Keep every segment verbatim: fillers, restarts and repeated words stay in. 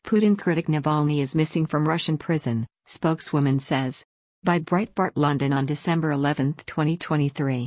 Putin critic Navalny is missing from Russian prison, spokeswoman says. By Breitbart London on December eleventh, twenty twenty-three.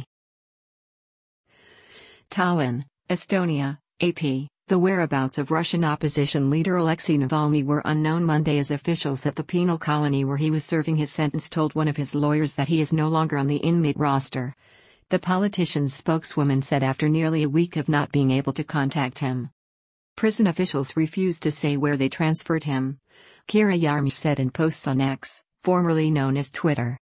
Tallinn, Estonia, A P. The whereabouts of Russian opposition leader Alexei Navalny were unknown Monday as officials at the penal colony where he was serving his sentence told one of his lawyers that he is no longer on the inmate roster. The politician's spokeswoman said after nearly a week of not being able to contact him. Prison officials refused to say where they transferred him. Kira Yarmysh said in posts on X, formerly known as Twitter.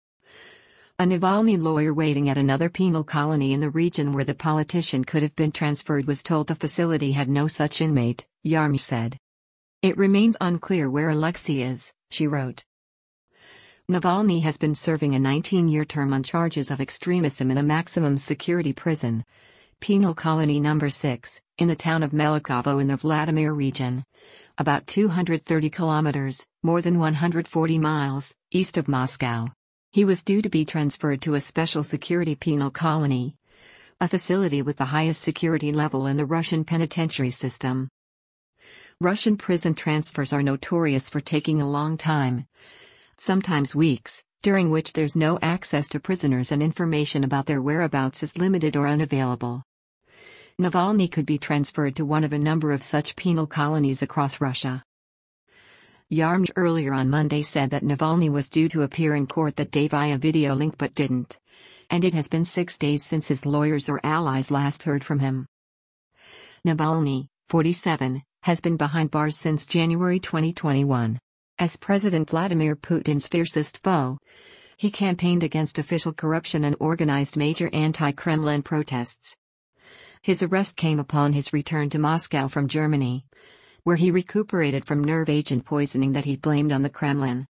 A Navalny lawyer waiting at another penal colony in the region where the politician could have been transferred was told the facility had no such inmate, Yarmysh said. It remains unclear where Alexei is, she wrote. Navalny has been serving a nineteen-year term on charges of extremism in a maximum security prison, penal colony number six, in the town of Melikovo in the Vladimir region. About two hundred thirty kilometers, more than one hundred forty miles, east of Moscow. He was due to be transferred to a special security penal colony, a facility with the highest security level in the Russian penitentiary system. Russian prison transfers are notorious for taking a long time, sometimes weeks, during which there's no access to prisoners and information about their whereabouts is limited or unavailable. Navalny could be transferred to one of a number of such penal colonies across Russia. Yarmysh earlier on Monday said that Navalny was due to appear in court that day via video link but didn't. And it has been six days since his lawyers or allies last heard from him. Navalny, forty-seven, has been behind bars since January twenty twenty-one. As President Vladimir Putin's fiercest foe, he campaigned against official corruption and organized major anti-Kremlin protests. His arrest came upon his return to Moscow from Germany, where he recuperated from nerve agent poisoning that he blamed on the Kremlin.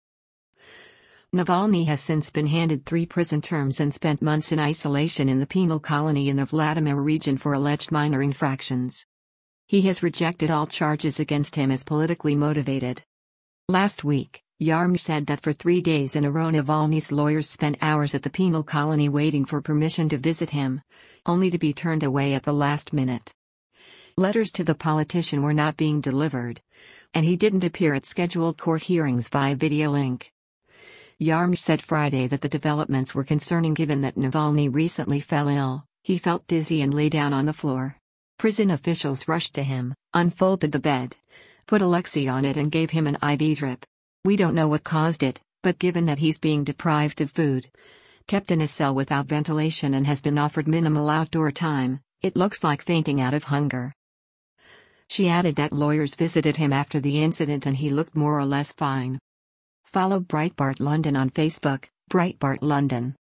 Navalny has since been handed three prison terms and spent months in isolation in the penal colony in the Vladimir region for alleged minor infractions. He has rejected all charges against him as politically motivated. Last week, Yarmysh said that for three days in a row Navalny's lawyers spent hours at the penal colony waiting for permission to visit him, only to be turned away at the last minute. Letters to the politician were not being delivered, and he didn't appear at scheduled court hearings via video link. Yarmysh said Friday that the developments were concerning given that Navalny recently fell ill. He felt dizzy and lay down on the floor. Prison officials rushed to him, unfolded the bed, put Alexei on it and gave him an I V drip. We don't know what caused it, but given that he's being deprived of food, kept in a cell without ventilation and has been offered minimal outdoor time, it looks like fainting out of hunger. She added that lawyers visited him after the incident and he looked more or less fine. Follow Breitbart London on Facebook, Breitbart London.